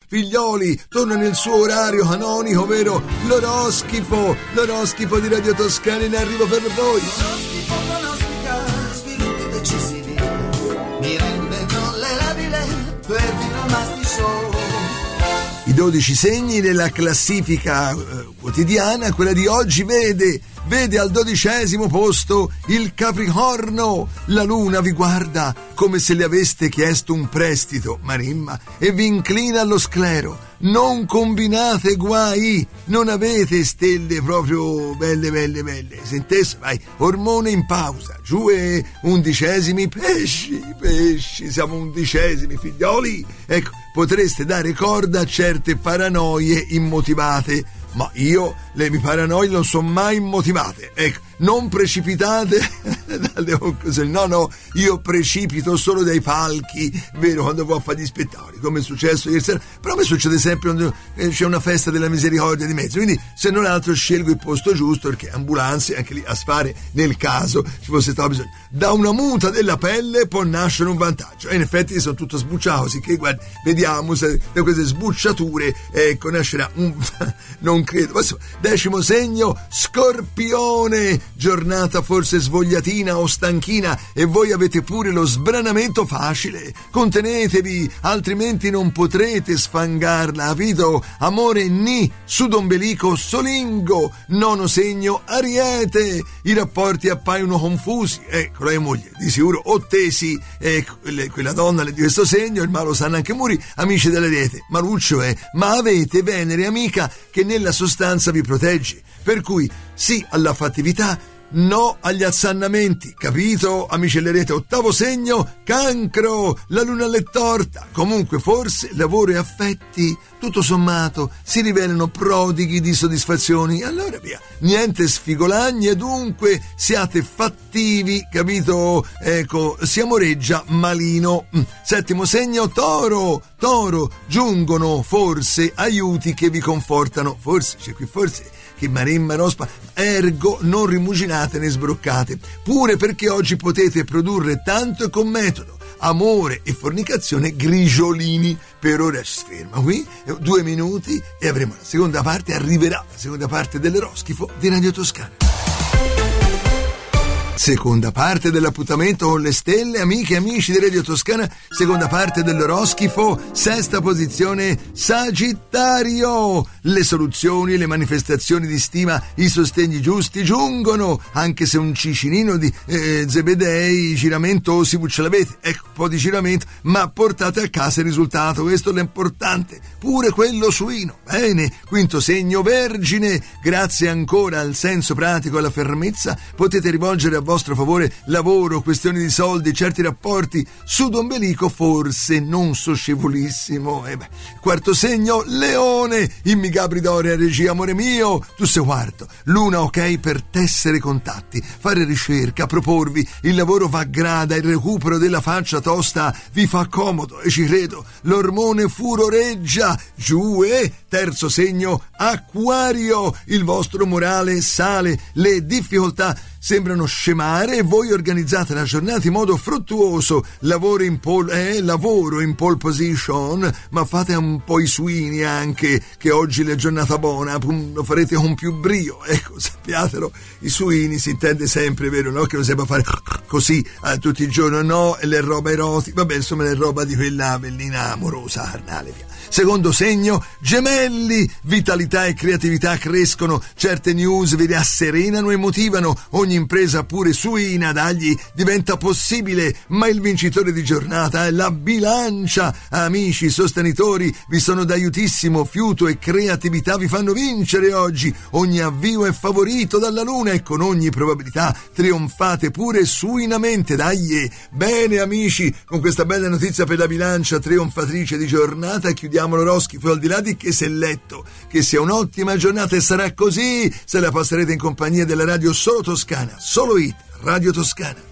figlioli, torna nel suo orario canonico, ovvero l'oroscifo di Radio Toscana in arrivo per voi. L'oroscifo pronostica sviluppi decisivi, mi rende tollerabile perfino il Masti Show. I 12 segni della classifica quotidiana, quella di oggi vede al 12° posto il Capricorno. La luna vi guarda come se le aveste chiesto un prestito, Marimma, e vi inclina allo sclero. Non combinate guai, non avete stelle proprio belle. Sentesse, vai, ormone in pausa, giù e 11°, pesci, siamo 11°, figlioli. Ecco, potreste dare corda a certe paranoie immotivate, ma io le mie paranoie non sono mai immotivate. Ecco, non precipitate no, io precipito solo dai palchi, vero, quando vado a fare gli spettacoli, come è successo ieri sera. Però mi succede sempre quando c'è una festa della misericordia di mezzo, quindi se non altro scelgo il posto giusto, perché ambulanze anche lì a sfare nel caso ci fosse stato bisogno. Da una muta della pelle può nascere un vantaggio, e in effetti sono tutto sbucciato, così che guarda, vediamo se da queste sbucciature nascerà un non credo. Ma 10° segno, Scorpione, giornata forse svogliatina o stanchina, e voi avete pure lo sbranamento facile. Contenetevi, altrimenti non potrete sfangarla, capito? Amore ni, sudombelico solingo. 9° segno, Ariete, i rapporti appaiono confusi, con la moglie di sicuro o tesi, quella donna di questo segno, il malo sanno anche muri, amici dell'Ariete, maluccio ma avete Venere amica che nella sostanza vi protegge, per cui sì alla fattività, no agli assannamenti, capito, amici dell'Ariete? 8° segno, Cancro, la luna è torta. Comunque forse lavoro e affetti tutto sommato si rivelano prodighi di soddisfazioni, allora via, niente sfigolagne, dunque siate fattivi, capito? Ecco, si amoreggia malino. 7° segno, Toro, giungono forse aiuti che vi confortano, forse c'è qui forse che Marimma Rospa, ergo non rimuginate né sbroccate, pure perché oggi potete produrre tanto e con metodo. Amore e fornicazione grigiolini. Per ora ci ferma qui, 2 minuti e avremo la seconda parte, arriverà la seconda parte dell'oroscifo di Radio Toscana. Seconda parte dell'appuntamento con le stelle, amiche e amici di Radio Toscana, seconda parte dell'oroscifo, 6ª posizione, Sagittario. Le soluzioni, le manifestazioni di stima, i sostegni giusti giungono, anche se un cicinino di zebedei, giramento si ce l'avete, ecco, un po' di giramento, ma portate a casa il risultato, questo è l'importante, pure quello suino. Bene, 5° segno, Vergine, grazie ancora al senso pratico e alla fermezza, potete rivolgere a vostro favore lavoro, questioni di soldi, certi rapporti, sudombelico forse non socievolissimo. 4° segno, Leone, immi Gabri Doria, regia, amore mio, tu sei 4°, luna ok per tessere contatti, fare ricerca, proporvi, il lavoro va a grada, il recupero della faccia tosta vi fa comodo, e ci credo, l'ormone furoreggia, giù. 3° segno, Acquario, il vostro morale sale, le difficoltà sembrano scemare e voi organizzate la giornata in modo fruttuoso, lavoro in pole position, ma fate un po' i suini anche, che oggi è giornata buona, lo farete con più brio, ecco, sappiatelo, i suini si intende sempre, vero, no? Che non si debba fare così tutti i giorni, no, e le roba erotica, vabbè, insomma, le roba di quella bellina amorosa, carnale, via. 2° segno, Gemelli, vitalità e creatività crescono, certe news vi rasserenano e motivano, ogni impresa pure suina dagli diventa possibile, ma il vincitore di giornata è la Bilancia. Amici sostenitori vi sono d'aiutissimo, fiuto e creatività vi fanno vincere oggi, ogni avvio è favorito dalla luna e con ogni probabilità trionfate pure suinamente, dai. Bene amici, con questa bella notizia per la Bilancia trionfatrice di giornata chiudiamo l'oroscifo, al di là di che se letto, che sia un'ottima giornata e sarà così se la passerete in compagnia della radio solo toscana, solo hit, Radio Toscana.